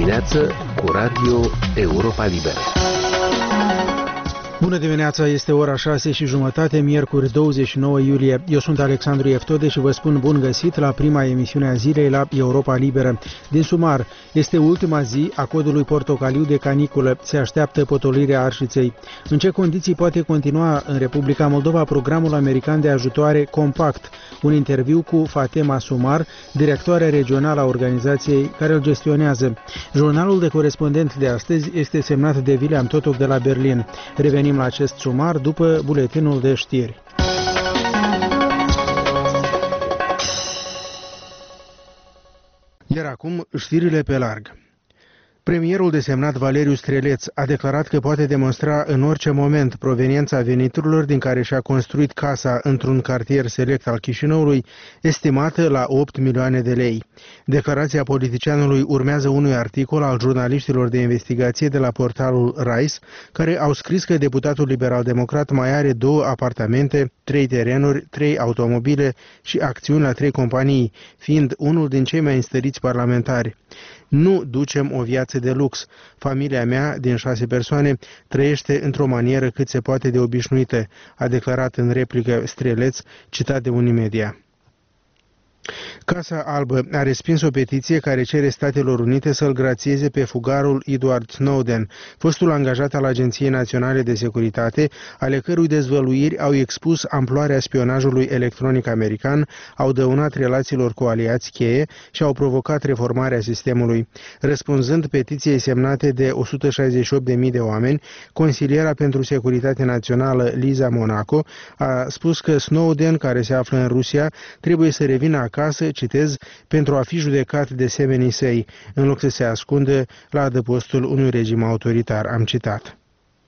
dimineață cu Radio Europa Liberă. Bună dimineața, este ora 6:30, miercuri 29 iulie. Eu sunt Alexandru Eftode și vă spun bun găsit la prima emisiune a zilei la Europa Liberă. Din sumar, este ultima zi a codului portocaliu de caniculă. Se așteaptă potolirea Arșiței. În ce condiții poate continua în Republica Moldova programul american de ajutoare Compact? Un interviu cu Fatema Sumar, directoarea regională a organizației care îl gestionează. Jurnalul de corespondent de astăzi este semnat de William Totov de la Berlin. Revenim la acest sumar după buletinul de știri. Iar acum, știrile pe larg. Premierul desemnat Valeriu Streleț a declarat că poate demonstra în orice moment proveniența veniturilor din care și-a construit casa într-un cartier select al Chișinăului, estimată la 8 milioane de lei. Declarația politicianului urmează unui articol al jurnaliștilor de investigație de la portalul RISE, care au scris că deputatul liberal-democrat mai are 2 apartamente, 3 terenuri, 3 automobile și acțiuni la 3 companii, fiind unul din cei mai înstăriți parlamentari. Nu ducem o viață de lux. Familia mea, din 6 persoane, trăiește într-o manieră cât se poate de obișnuită, a declarat în replică Streleț, citat de Unimedia. Casa Albă a respins o petiție care cere Statelor Unite să-l grațieze pe fugarul Edward Snowden, fostul angajat al Agenției Naționale de Securitate, ale cărui dezvăluiri au expus amploarea spionajului electronic american, au dăunat relațiilor cu aliați cheie și au provocat reformarea sistemului. Răspunzând petiției semnate de 168.000 de oameni, consiliera pentru securitate națională Liza Monaco a spus că Snowden, care se află în Rusia, trebuie să revină acasă, citez, pentru a fi judecat de semenii săi, în loc să se ascundă la adăpostul unui regim autoritar, am citat.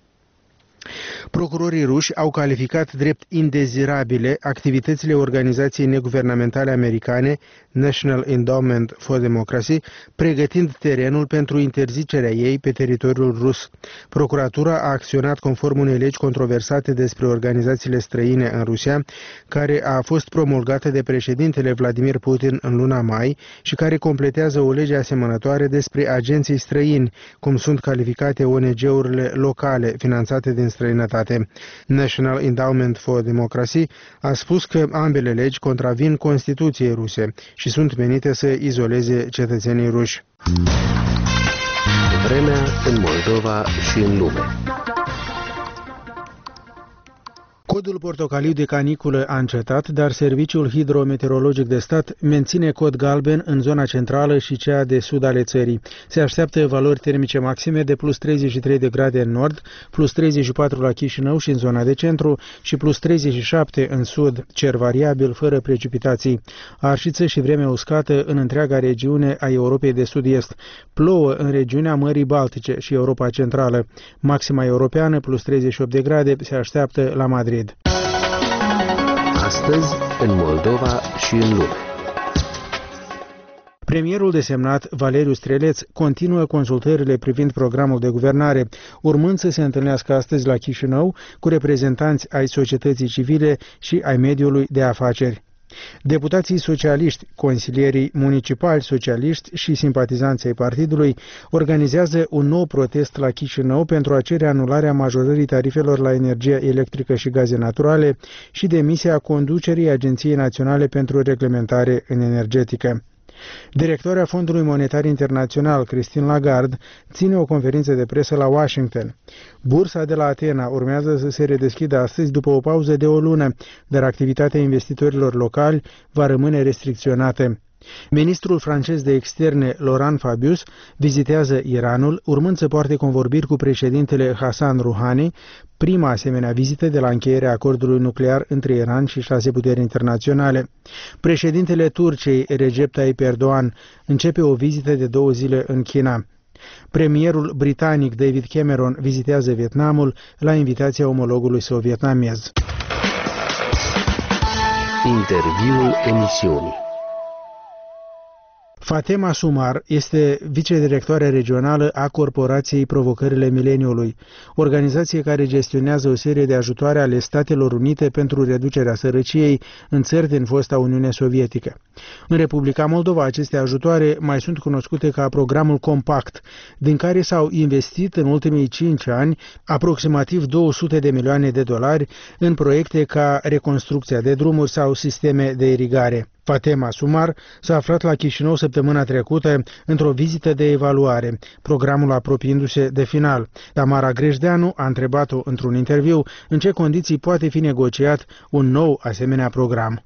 Procurorii ruși au calificat drept indezirabile activitățile organizației neguvernamentale americane National Endowment for Democracy, pregătind terenul pentru interzicerea ei pe teritoriul rus. Procuratura a acționat conform unei legi controversate despre organizațiile străine în Rusia, care a fost promulgată de președintele Vladimir Putin în luna mai și care completează o lege asemănătoare despre agenții străini, cum sunt calificate ONG-urile locale finanțate din străinătate. National Endowment for Democracy a spus că ambele legi contravin Constituției ruse și sunt menite să izoleze cetățenii ruși. Vremea în Moldova și în lume. Codul portocaliu de caniculă a încetat, dar Serviciul Hidrometeorologic de Stat menține cod galben în zona centrală și cea de sud ale țării. Se așteaptă valori termice maxime de plus 33 de grade în nord, plus 34 la Chișinău și în zona de centru și plus 37 în sud, cer variabil, fără precipitații. Arșiță și vreme uscată în întreaga regiune a Europei de Sud-Est. Plouă în regiunea Mării Baltice și Europa Centrală. Maxima europeană, plus 38 de grade, se așteaptă la Madrid. Astăzi, în Moldova și în lume. Premierul desemnat Valeriu Streleț continuă consultările privind programul de guvernare, urmând să se întâlnească astăzi la Chișinău cu reprezentanți ai societății civile și ai mediului de afaceri. Deputații socialiști, consilierii municipali socialiști și simpatizanții partidului organizează un nou protest la Chișinău pentru a cere anularea majorării tarifelor la energie electrică și gaze naturale și demisia conducerii Agenției Naționale pentru Reglementare în Energetică. Directoarea Fondului Monetar Internațional, Christine Lagarde, ține o conferință de presă la Washington. Bursa de la Atena urmează să se redeschidă astăzi după o pauză de o lună, dar activitatea investitorilor locali va rămâne restricționată. Ministrul francez de externe, Laurent Fabius, vizitează Iranul, urmând să poarte convorbiri cu președintele Hassan Rouhani, prima asemenea vizită de la încheierea acordului nuclear între Iran și 6 puteri internaționale. Președintele Turciei, Recep Tayyip Erdogan, începe o vizită de 2 zile în China. Premierul britanic David Cameron vizitează Vietnamul la invitația omologului său vietnamez. Interviul emisiunii. Fatema Sumar este vicedirectoare regională a Corporației Provocările Mileniului, organizație care gestionează o serie de ajutoare ale Statelor Unite pentru reducerea sărăciei în țări din fosta Uniune Sovietică. În Republica Moldova, aceste ajutoare mai sunt cunoscute ca programul Compact, din care s-au investit în ultimii 5 ani aproximativ 200 de milioane de dolari în proiecte ca reconstrucția de drumuri sau sisteme de irigare. Fatema Sumar s-a aflat la Chișinău săptămâna trecută într-o vizită de evaluare, programul apropiindu-se de final. Tamara Grejdeanu a întrebat-o într-un interviu în ce condiții poate fi negociat un nou asemenea program.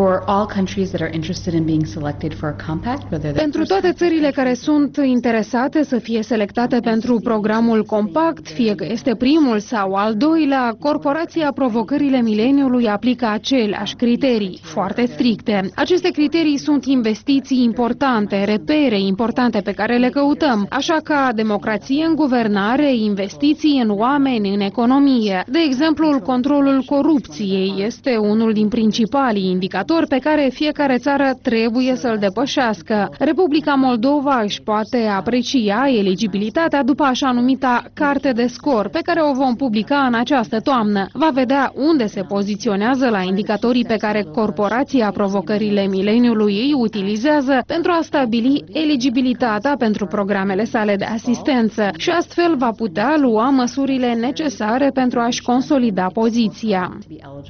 Pentru toate țările care sunt interesate să fie selectate pentru programul Compact, fie că este primul sau al doilea, Corporația Provocările Mileniului aplică aceleași criterii, foarte stricte. Aceste criterii sunt investiții importante, repere importante pe care le căutăm, așa ca democrație în guvernare, investiții în oameni, în economie. De exemplu, controlul corupției este unul din principalii indicatori pe care fiecare țară trebuie să-l depășească. Republica Moldova își poate aprecia eligibilitatea după așa numita carte de scor, pe care o vom publica în această toamnă. Va vedea unde se poziționează la indicatorii pe care Corporația Provocările Mileniului îi utilizează pentru a stabili eligibilitatea pentru programele sale de asistență și astfel va putea lua măsurile necesare pentru a-și consolida poziția.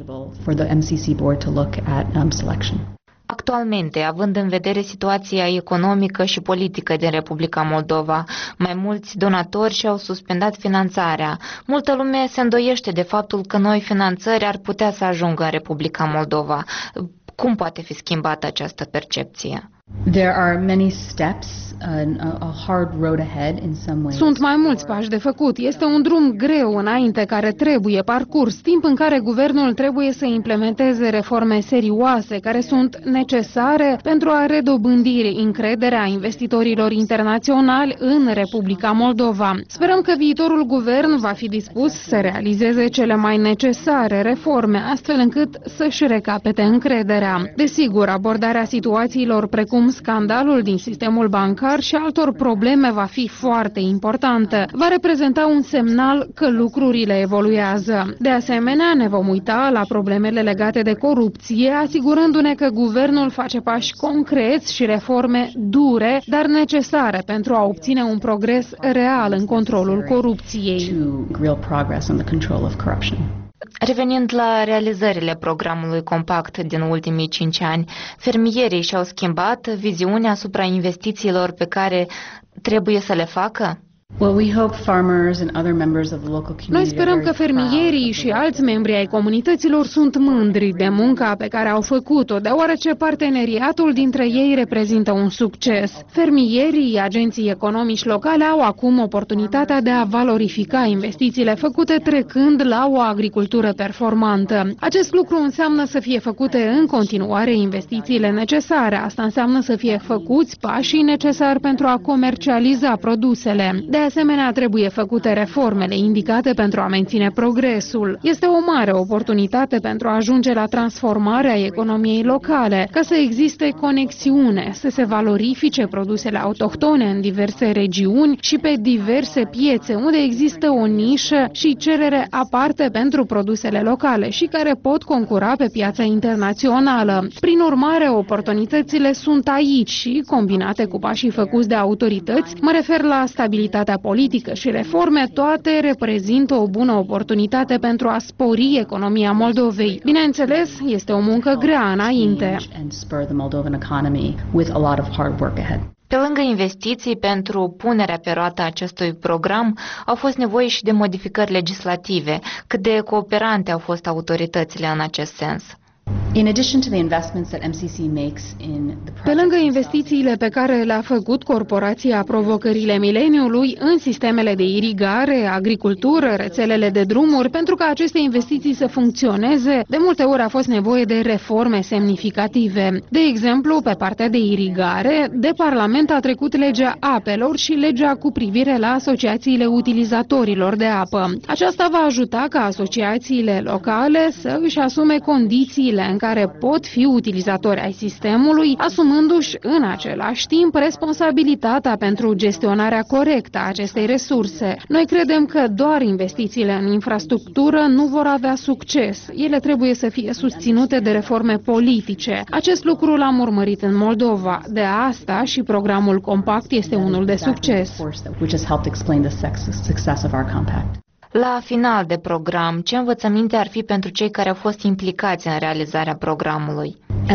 Actualmente, având în vedere situația economică și politică din Republica Moldova, mai mulți donatori și-au suspendat finanțarea. Multă lume se îndoiește de faptul că noi finanțări ar putea să ajungă în Republica Moldova. Cum poate fi schimbată această percepție? Sunt mai mulți pași de făcut. Este un drum greu înainte care trebuie parcurs, timp în care guvernul trebuie să implementeze reforme serioase care sunt necesare pentru a redobândi încrederea investitorilor internaționali în Republica Moldova. Sperăm că viitorul guvern va fi dispus să realizeze cele mai necesare reforme, astfel încât să-și recapete încrederea. Desigur, abordarea situațiilor precum scandalul din sistemul bancar și altor probleme va fi foarte importantă. Va reprezenta un semnal că lucrurile evoluează. De asemenea, ne vom uita la problemele legate de corupție, asigurându-ne că guvernul face pași concreți și reforme dure, dar necesare pentru a obține un progres real în controlul corupției. Revenind la realizările programului Compact din ultimii 5 ani, fermierii și-au schimbat viziunea asupra investițiilor pe care trebuie să le facă? Noi sperăm că fermierii și alți membri ai comunităților sunt mândri de munca pe care au făcut-o, deoarece parteneriatul dintre ei reprezintă un succes. Fermierii, agenții economici locale au acum oportunitatea de a valorifica investițiile făcute trecând la o agricultură performantă. Acest lucru înseamnă să fie făcute în continuare investițiile necesare. Asta înseamnă să fie făcuți pașii necesari pentru a comercializa produsele. De asemenea, trebuie făcute reformele indicate pentru a menține progresul. Este o mare oportunitate pentru a ajunge la transformarea economiei locale, ca să existe conexiune, să se valorifice produsele autohtone în diverse regiuni și pe diverse piețe, unde există o nișă și cerere aparte pentru produsele locale și care pot concura pe piața internațională. Prin urmare, oportunitățile sunt aici și, combinate cu pașii făcuți de autorități, mă refer la stabilitatea politică și reforme, toate reprezintă o bună oportunitate pentru a spori economia Moldovei. Bineînțeles, este o muncă grea înainte. Pe lângă investiții pentru punerea pe roată acestui program, au fost nevoie și de modificări legislative. Cât de cooperante au fost autoritățile în acest sens? Pe lângă investițiile pe care le-a făcut Corporația Provocările Mileniului în sistemele de irigare, agricultură, rețelele de drumuri, pentru ca aceste investiții să funcționeze, de multe ori a fost nevoie de reforme semnificative. De exemplu, pe partea de irigare, de Parlament a trecut legea apelor și legea cu privire la asociațiile utilizatorilor de apă. Aceasta va ajuta ca asociațiile locale să își asume condițiile în care pot fi utilizatori ai sistemului, asumându-și în același timp responsabilitatea pentru gestionarea corectă a acestei resurse. Noi credem că doar investițiile în infrastructură nu vor avea succes. Ele trebuie să fie susținute de reforme politice. Acest lucru l-am urmărit în Moldova. De asta și programul Compact este unul de succes. La final de program, ce învățăminte ar fi pentru cei care au fost implicați în realizarea programului?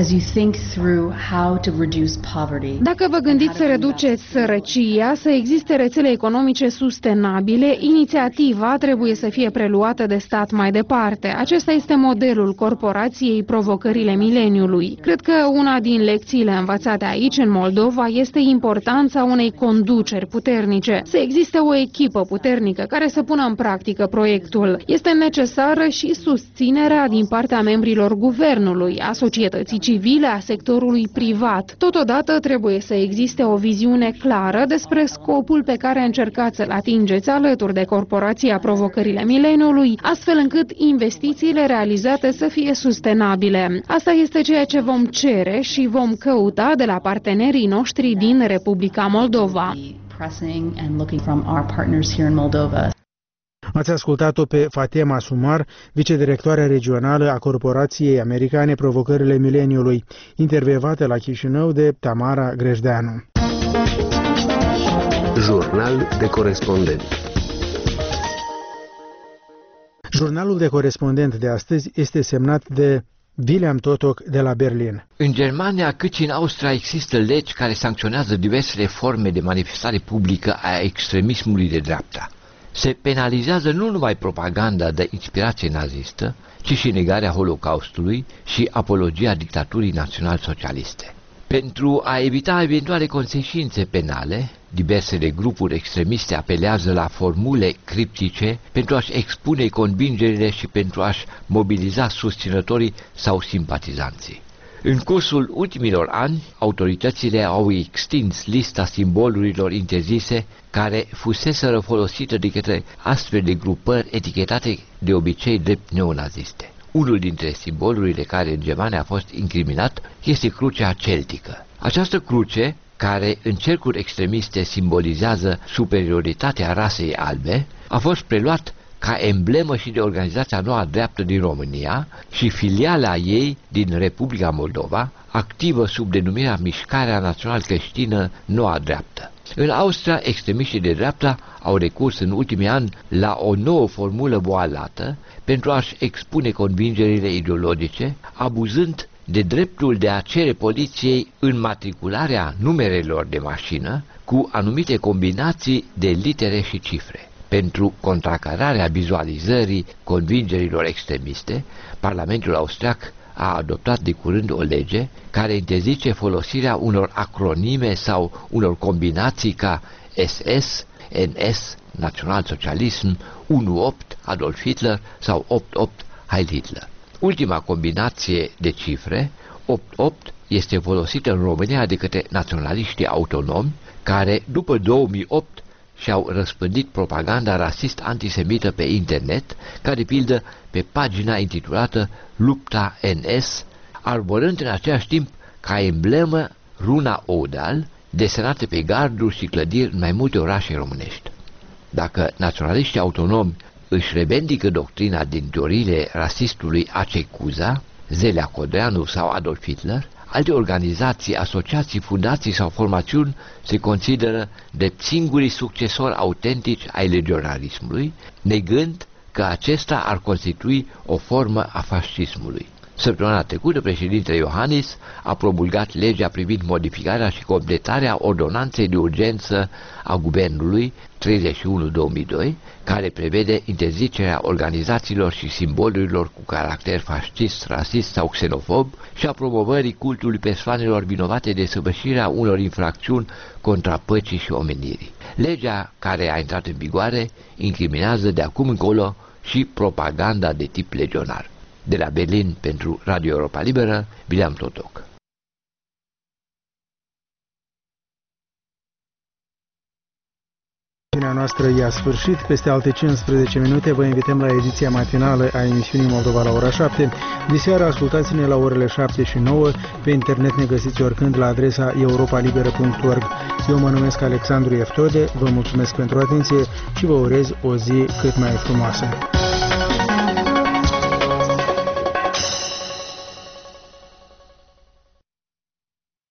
Dacă vă gândiți să reduceți sărăcia, să existe rețele economice sustenabile, inițiativa trebuie să fie preluată de stat mai departe. Acesta este modelul corporației Provocările Mileniului. Cred că una din lecțiile învățate aici, în Moldova, este importanța unei conduceri puternice. Să existe o echipă puternică care să pună în practică proiectul. Este necesară și susținerea din partea membrilor guvernului, a societății civile, a sectorului privat. Totodată trebuie să existe o viziune clară despre scopul pe care încercați să-l atingeți alături de Corporația Provocările Mileniului, astfel încât investițiile realizate să fie sustenabile. Asta este ceea ce vom cere și vom căuta de la partenerii noștri din Republica Moldova. Ați ascultat-o pe Fatema Sumar, vicedirectoarea regională a Corporației Americane Provocările Mileniului, intervievată la Chișinău de Tamara Grejdeanu. Jurnal de corespondent. Jurnalul de corespondent de astăzi este semnat de William Totok de la Berlin. În Germania, cât și în Austria, există legi care sancționează diversele forme de manifestare publică a extremismului de dreapta. Se penalizează nu numai propaganda de inspirație nazistă, ci și negarea Holocaustului și apologia dictaturii național-socialiste. Pentru a evita eventuale consecințe penale, diversele grupuri extremiste apelează la formule criptice pentru a-și expune convingerile și pentru a-și mobiliza susținătorii sau simpatizanții. În cursul ultimilor ani, autoritățile au extins lista simbolurilor interzise care fuseseră folosite de către astfel de grupări etichetate de obicei drept neonaziste. Unul dintre simbolurile care în Germania a fost incriminat este crucea celtică. Această cruce, care în cercuri extremiste simbolizează superioritatea rasei albe, a fost preluat ca emblemă și de organizația Noua Dreaptă din România și filiala ei din Republica Moldova, activă sub denumirea Mișcarea Național Creștină Noua Dreaptă. În Austria, extremiștii de dreapta au recurs în ultimii ani la o nouă formulă voalată pentru a-și expune convingerile ideologice, abuzând de dreptul de a cere poliției înmatricularea numerelor de mașină cu anumite combinații de litere și cifre. Pentru contracararea vizualizării convingerilor extremiste, Parlamentul austriac a adoptat de curând o lege care interzice folosirea unor acronime sau unor combinații ca SS, NS, Național-Socialism, 1-8, Adolf Hitler sau 8-8, Heil Hitler. Ultima combinație de cifre, 8-8, este folosită în România de către naționaliștii autonomi care, după 2008, și-au răspândit propaganda rasist-antisemită pe internet, ca de pildă pe pagina intitulată Lupta NS, arborând în același timp ca emblemă runa Odal, desenată pe garduri și clădiri în mai multe orașe românești. Dacă naționaliștii autonomi își revendică doctrina din teoriile rasistului A.C. Cuza, Zelea Codreanu sau Adolf Hitler, alte organizații, asociații, fundații sau formațiuni se consideră de singurii succesori autentici ai legionarismului, negând că acesta ar constitui o formă a fascismului. Săptămâna trecută, președintele Iohannis a promulgat legea privind modificarea și completarea ordonanței de urgență a Guvernului 31/2002, care prevede interzicerea organizațiilor și simbolurilor cu caracter fascist, rasist sau xenofob și a promovării cultului persoanelor vinovate de săvârșirea unor infracțiuni contra păcii și omenirii. Legea care a intrat în vigoare incriminează de acum încolo și propaganda de tip legionar. De la Berlin pentru Radio Europa Liberă, William Totok. Emisiunea noastră i-a sfârșit. Peste alte 15 minute vă invităm la ediția matinală a emisiunii Moldova la ora 7. Diseară ascultați-ne la orele 7 și 9. Pe internet ne găsiți oricând la adresa europalibera.org. Eu mă numesc Alexandru Eftode, vă mulțumesc pentru atenție și vă urez o zi cât mai frumoasă.